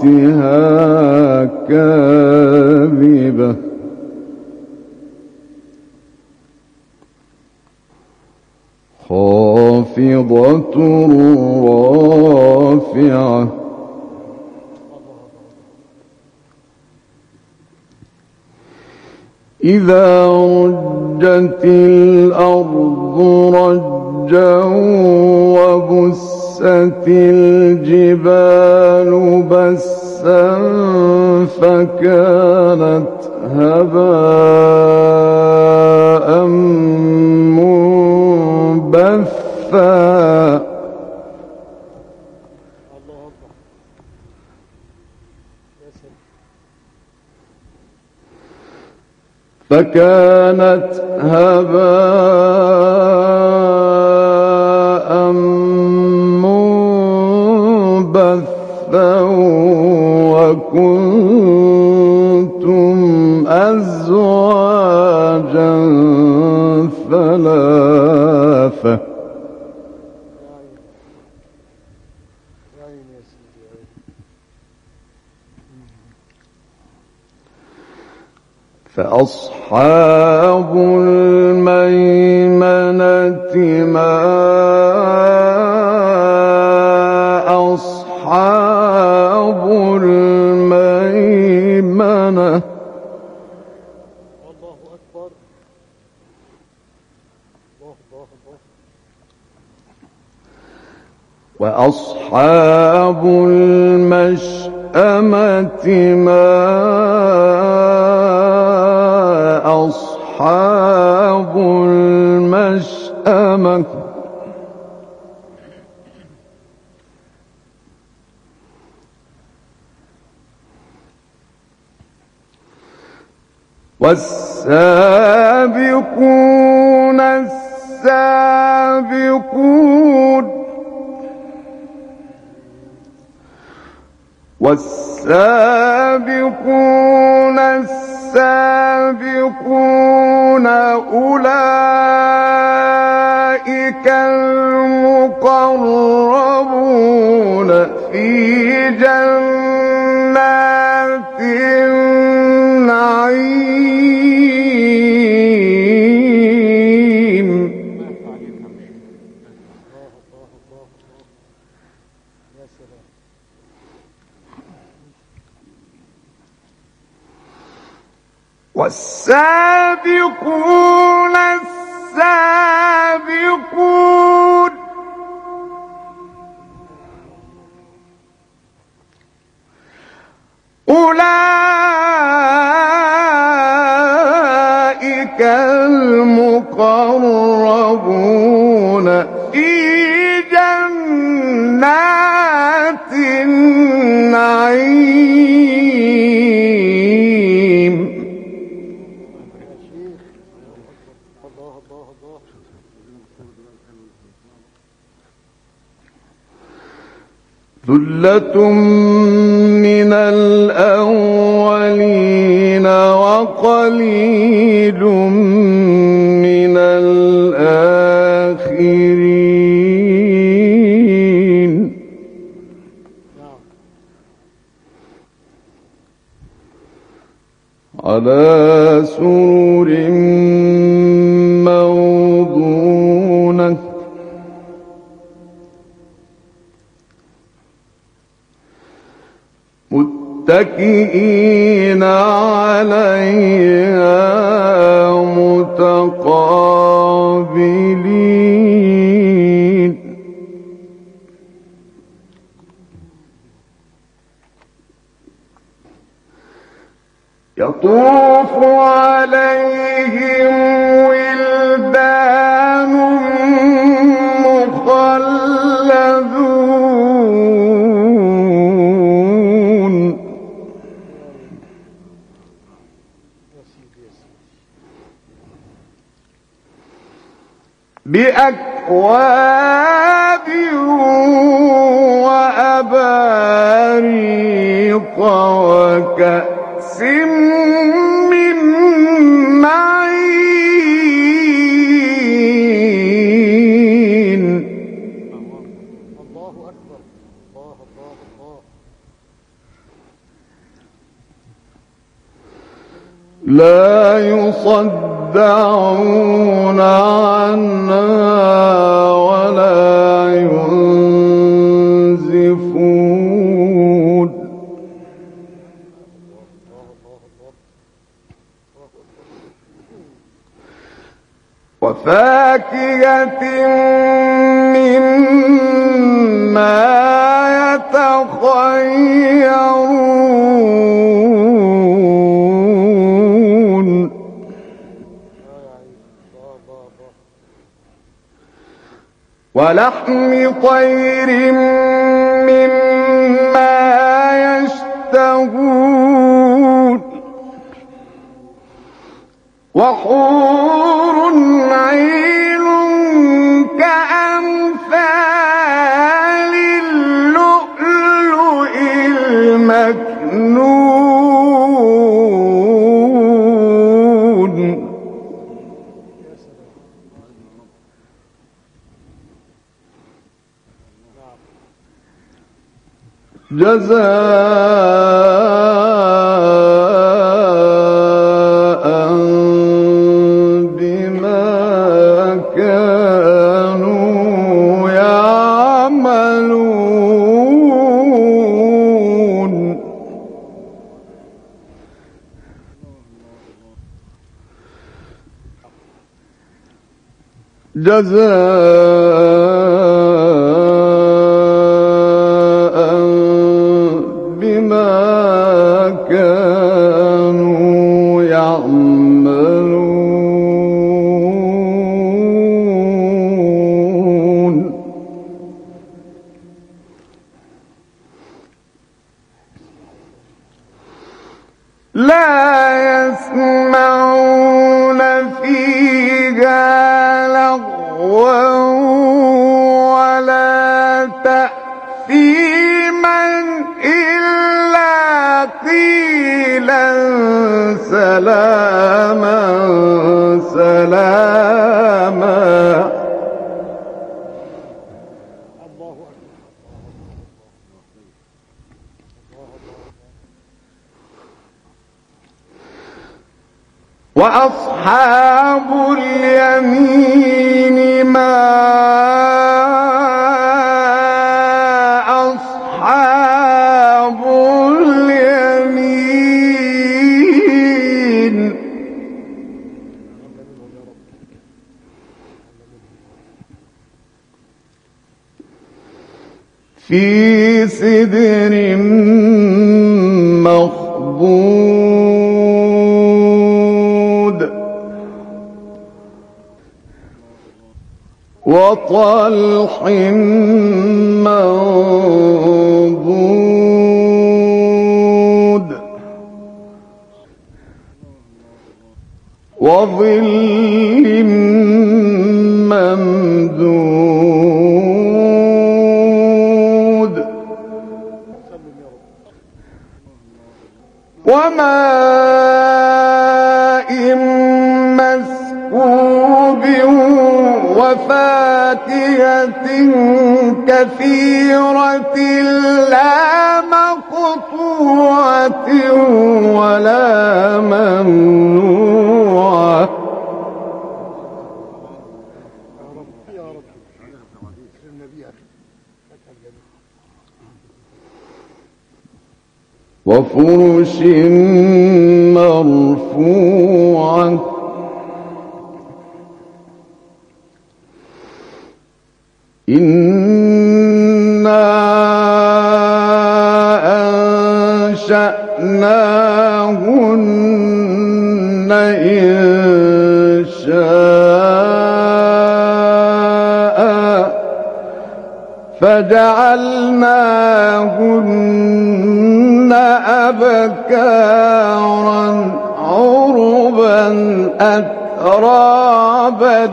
ساعتها كاذبة خافضة رافعة إذا رجت الأرض رجا وبست الجبال بسا فكانت هباء منبثا فكانت هباء منبثا وكنتم أزواجا ثلاثة فأصحاب الميمنة ما أصحاب الميمنة الله أكبر وأصحاب المشأمة ما أصحاب المشأمة والسابقون السابقون والسابقون السابقون أولئك المقربون في جنات النعيم والسابقون السابقون أولئك المقربون في جنات النعيم ثلة من الأولين وقليل من الآخرين على سرر موضونة متكئين عليها متقابلين يطوف عليهم ولدان مخلدون بأكواب وأباريق وكأس من معين الله أكبر الله الله الله لا يصدعون عنها ولا ينزفون وفاكهة مما يتخيرون ولحم طير مما يشتهون وحور عين كأمثال اللؤلؤ المكنون جزاء بما كانوا يعملون جزاء بما كانوا يعملون لا يسمعون فيها لغوا ولا تأثيما إلا قيلا سلاما سلاما وأصحاب اليمين ما أصحاب اليمين في سدر مخضود وطلح منضود وظل ممدود وماء مسكوب وفاكهة كثيرة لا مقطوعة ولا ممنوعة وفرش مرفوعة إنا أنشأناهن إنشاء فجعلناهن أبكارا عربا أترابا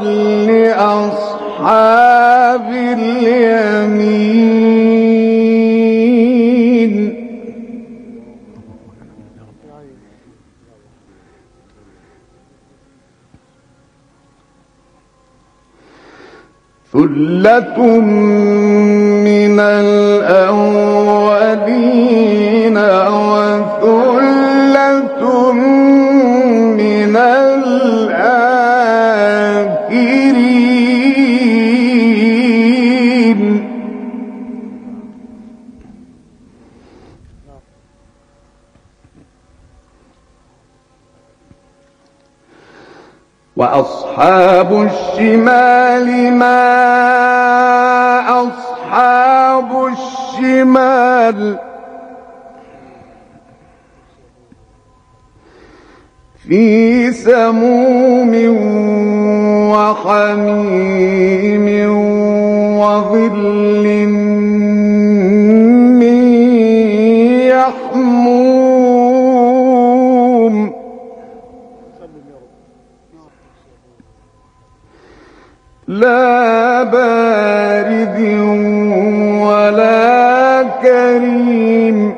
لأصحاب اليمين ثلة من الأولين وثلة وأصحاب الشمال ما أصحاب الشمال في سموم وحميم وظل من يحموم لا بارد ولا كريم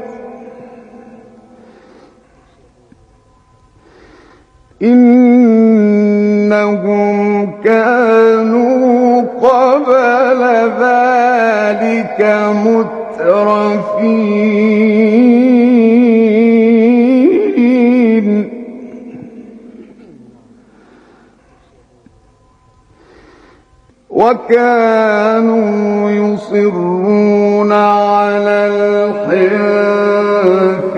إنهم كانوا قبل ذلك مترفين وكانوا يصرون على الحنث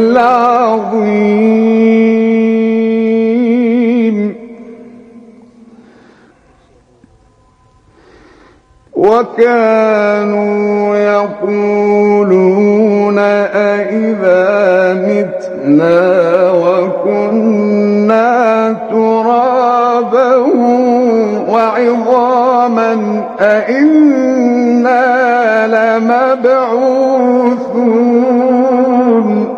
العظيم وكانوا يقولون أئذا متنا وكنا ترابا وعظاما أئنا لمبعوثون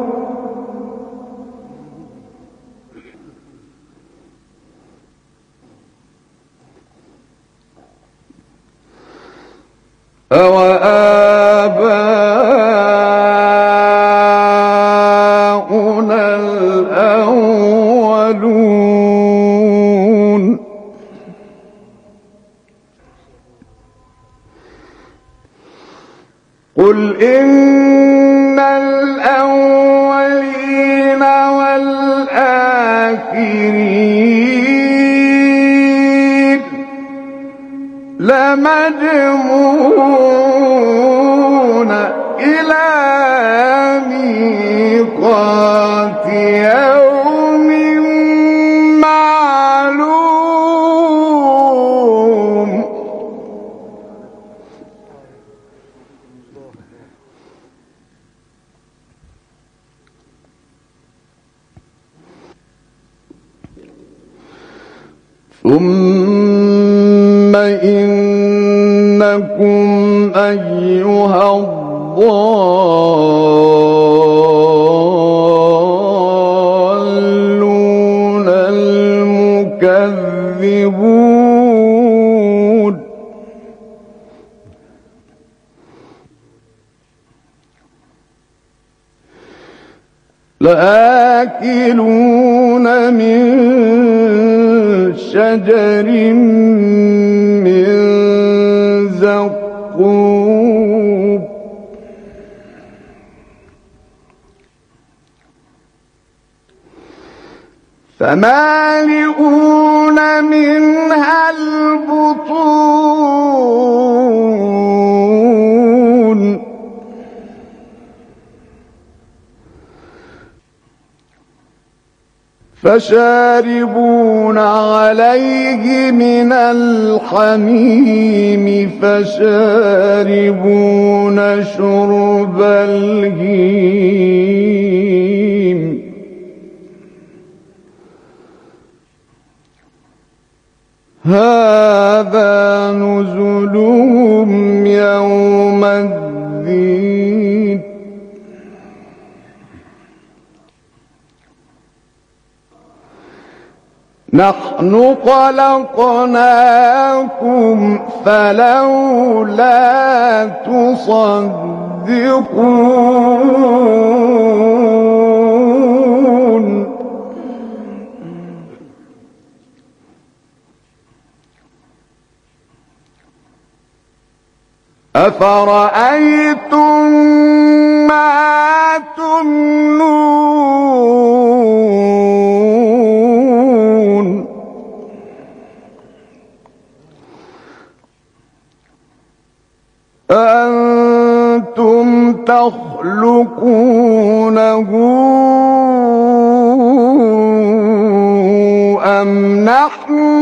أوآباؤنا الأولون قل إن الأولين والآخرين لمجموعون إلى ميقات يوم معلوم ثم إنكم أيها الضالون المكذبون لآكلون من شجر من زقوم فمالئون منها البطون فشاربون عليه من الحميم فشاربون شرب الهيم هذا نزلهم يوم الدين نحن خلقناكم فلولا تصدقون أفرأيتم ما تمنون أأنتم تخلقونه أم نحن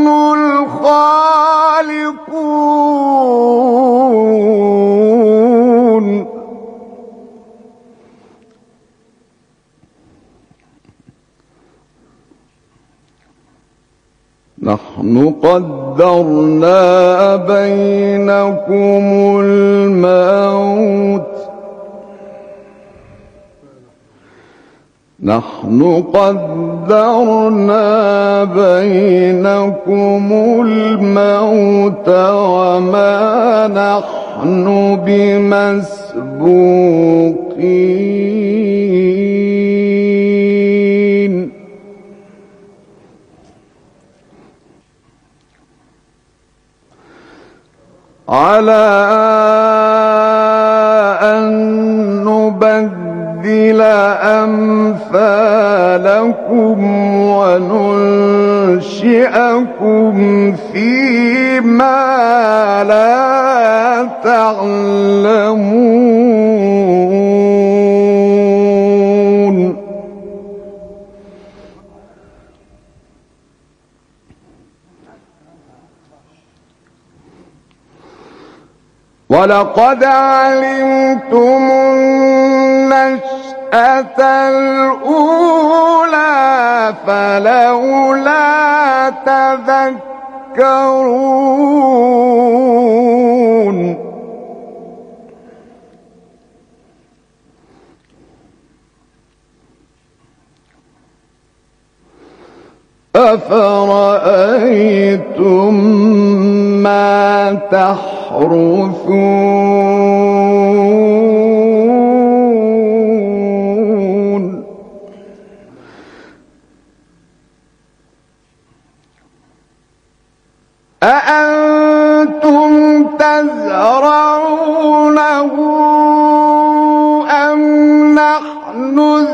نحن قدرنا بينكم الموت وما نحن بمسبوقين على أن نبدل أمثالكم وننشئكم فيما لا تعلمون ولقد علمتم النشأة الأولى فلولا تذكرون أفرأيتم ما تحرثون أأنتم تزرعونه أم نحن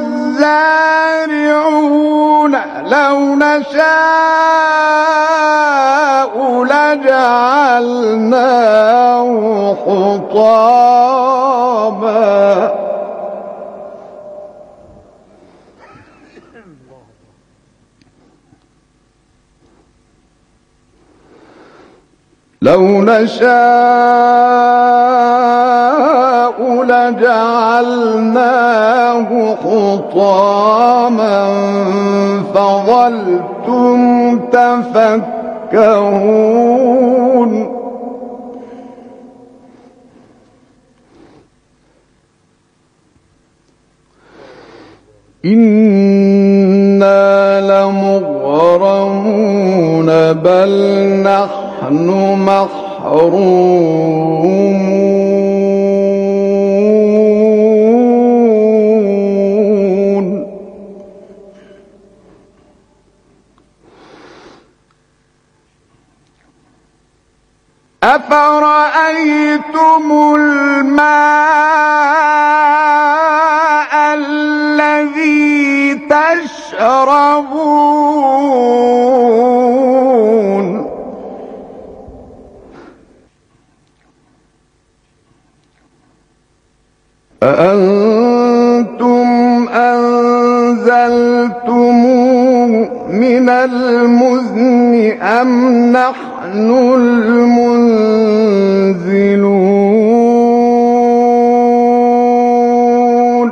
الزارعون لو نشاء لجعلناه حطاما فظلتم تفكهون إنا لمغرمون بل نحن محرومون أفرأيتم الماء الذي تشربون أأنتم أنزلتموه من المزن أم نحن المنزلون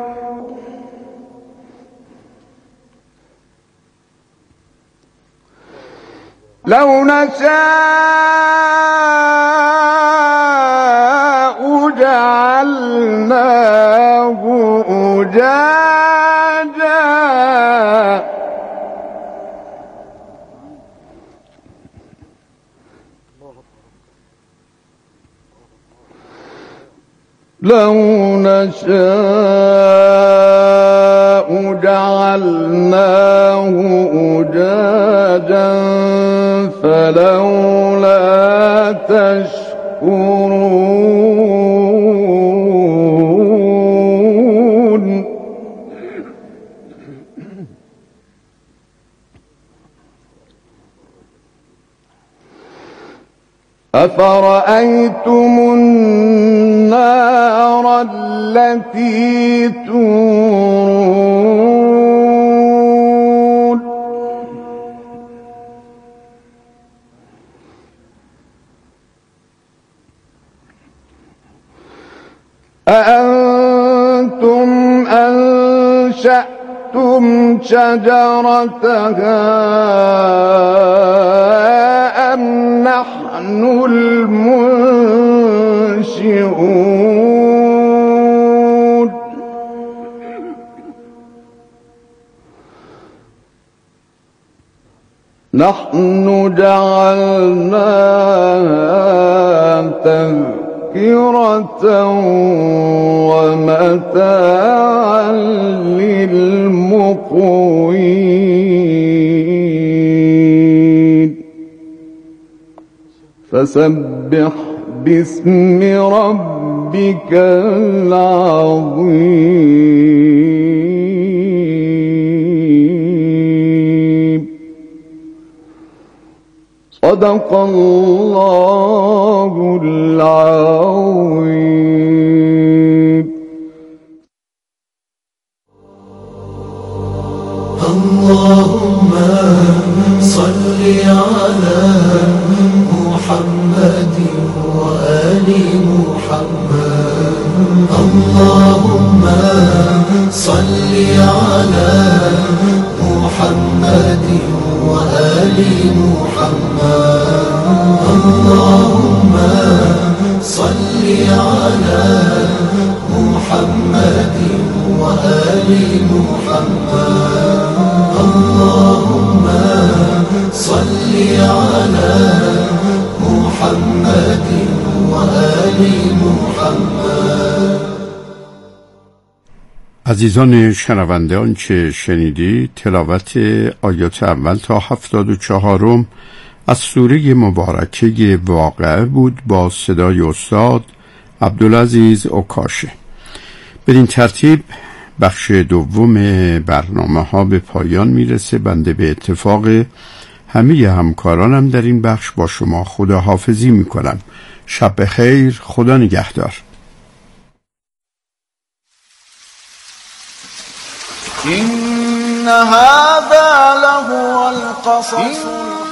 لو نشاء جعلناه أجاجا لو نشاء جعلناه أجاجا فلولا تشكرون أفرأيتم النار التي تورون أأنتم أنشأتم أنتم شجرتها أم نحن المنشئون نحن جعلناها تذكرة ومتاعا للمقوين فسبح باسم ربك العظيم صدق الله العظيم. اللهم صل على محمد وآل محمد. اللهم صل على محمد وآل محمد. اللهم صل على محمد وآل محمد. اللهم صل على محمد وآل محمد. عزیزان شنونده، آنچه شنیدید تلاوت آیات اول تا 74 از سوره مبارکه واقعه بود با صدای استاد عبدالعزیز اوکاشه. بدین ترتیب بخش دوم برنامه ها به پایان میرسه. بنده به اتفاق همه همکارانم در این بخش با شما خداحافظی میکنم. شب بخیر، خدا نگهدار. إن هذا لهو القصص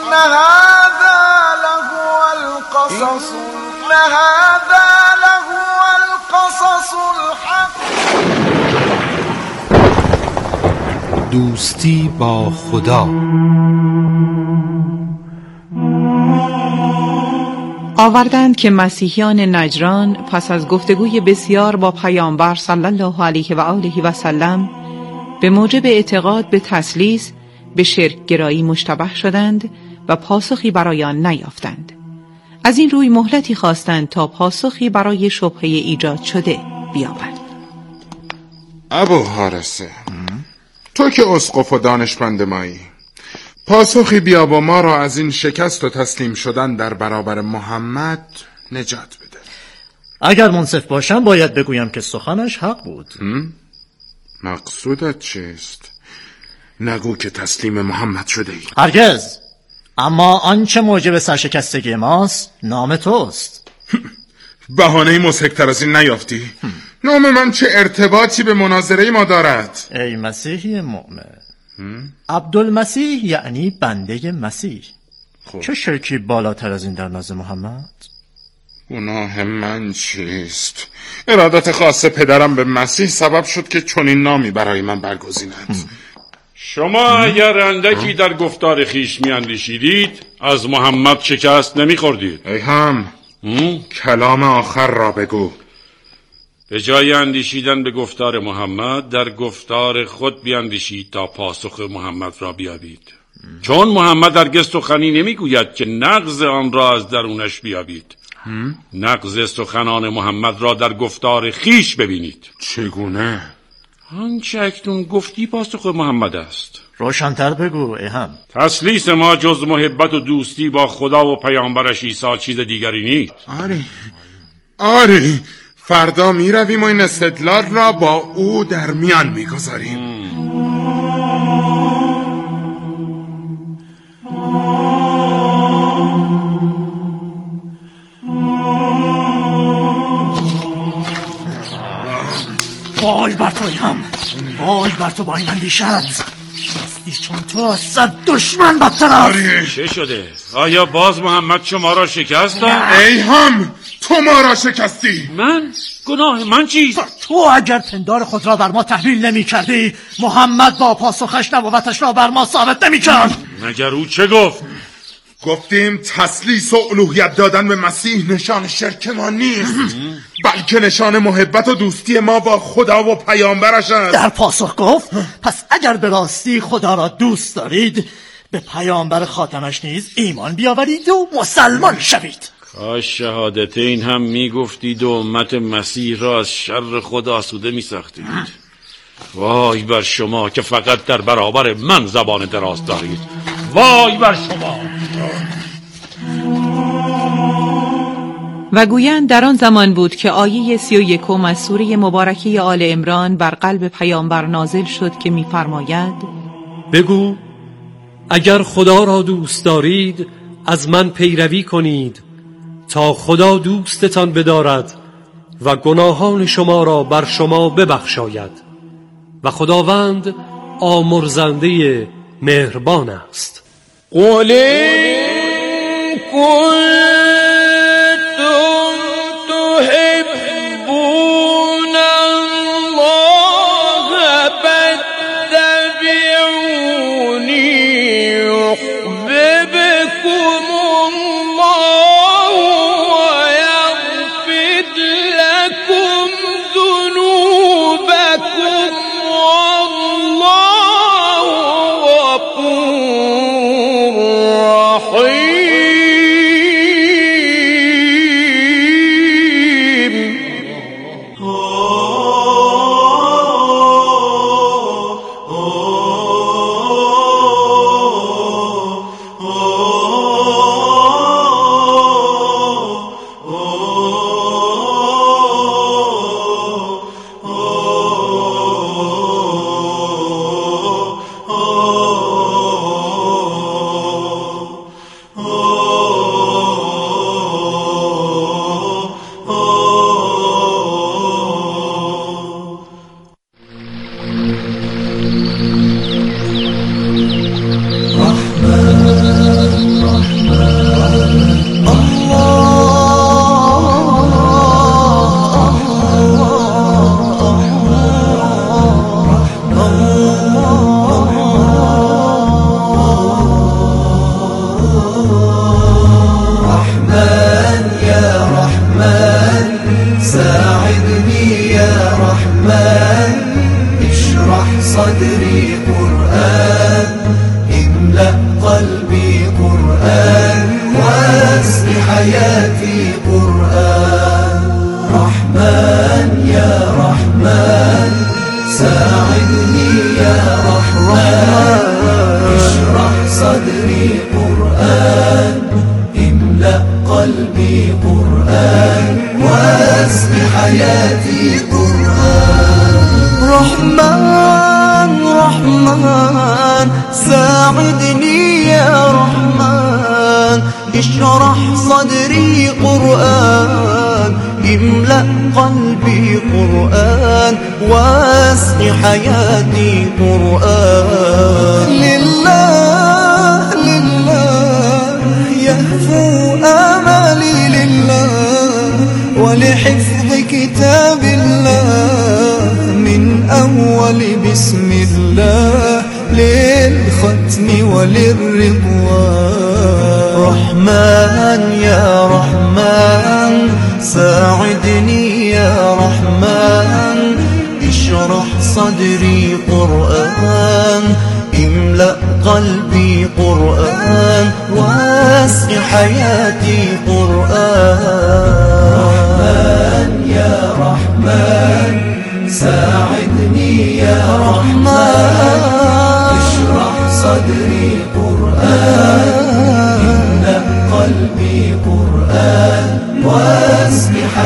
الحق. دوستی با خدا. آوردند که مسیحیان نجران پس از گفتگوی بسیار با پیامبر صلی الله علیه و آله و سلم به موجب اعتقاد به تثلیث به شرک گرایی مشتبه شدند و پاسخی برای آن نیافتند. از این روی مهلتی خواستند تا پاسخی برای شبهه ایجاد شده بیابند. ابو حارثه، تو که اسقف و دانشمند مایی، پاسخی بیا و ما را از این شکست و تسلیم شدن در برابر محمد نجات بده. اگر منصف باشم باید بگویم که سخنش حق بود. مقصودت چیست؟ نگو که تسلیم محمد شده ای. هرگز. اما آنچه موجب سرشکستگی ماست نام توست. بهانه مضحک‌تر از این نیافتی؟ نام من چه ارتباطی به مناظره ما دارد؟ ای مسیحی مؤمن، عبدالمسیح یعنی بنده مسیح. چه شرکی بالاتر از این در نزد محمد؟ گناه من چیست؟ ارادت خاص پدرم به مسیح سبب شد که چنین نامی برای من برگزیند. شما اگر اندکی در گفتار خیش میاندیشیدید از محمد شکست نمیخوردید. ای هم کلام آخر را بگو. به جای اندیشیدن به گفتار محمد در گفتار خود بیاندیشید تا پاسخ محمد را بیابید. چون محمد هرگز سخنی نمیگوید که نقض آن را از درونش بیابید. نقض سخنان محمد را در گفتار خیش ببینید. چگونه؟ آنچه اکنون گفتی پاسخ محمد است. روشن‌تر بگو ای هم. تثلیث ما جز محبت و دوستی با خدا و پیامبرش عیسی چیز دیگری نیست. آری فردا می رویم و این استدلال را با او در میان می گذاریم. وای بر تو هم، وای بر تو با این اندیشت. راستی چون تو از 100 دشمن بدتر است. چه شده؟ آیا باز محمد شما را شکست داد؟ ای هم تو ما را شکستی. من؟ گناه من چیست؟ تو اگر پندار خود را بر ما تحمیل نمی کردی، محمد با پاسخش نبوتش را بر ما ثابت نمی کرد. مگر او چه گفت؟ گفتیم تسلیس و الوهیت دادن به مسیح نشان شرک ما نیست، بلکه نشان محبت و دوستی ما با خدا و پیامبرش است. در پاسخ گفت پس اگر به راستی خدا را دوست دارید، به پیامبر خاتمش نیز ایمان بیاورید و مسلمان شوید. کاش شهادتین هم میگفتید و امت مسیح را از شر خود آسوده میساختید. وای بر شما که فقط در برابر من زبان دراز دارید. وای بر شما. و گویند در آن زمان بود که آیه 31 از سوره مبارکه آل عمران بر قلب پیامبر نازل شد که می‌فرماید: بگو اگر خدا را دوست دارید از من پیروی کنید تا خدا دوستتان بدارد و گناهان شما را بر شما ببخشاید و خداوند آمرزنده مهربان است. قل إن كنتم تحبون الله فاتبعوني يحببكم الله ويغفر لكم ذنوبكم والله غفور رحيم. صدري قرآن املأ قلبي قرآن واسق حياتي قرآن رحمن يا رحمن ساعدني يا رحمن اشرح صدري قرآن املأ قلبي قرآن واسق حياتي قرآن رحمن رحمن ساعدني يا رحمن اشرح صدري قرآن املأ قلبي قرآن واسق حياتي قرآن لله لله يهفو آمالي لله ولحفظ كتاب الله من أول بسم الله للختم وللرضوان رحمن يا رحمن ساعدني يا رحمن اشرح صدري قرآن املأ قلبي قرآن واسق حياتي قرآن رحمن يا رحمن ساعدني يا رحمن اشرح صدري قرآن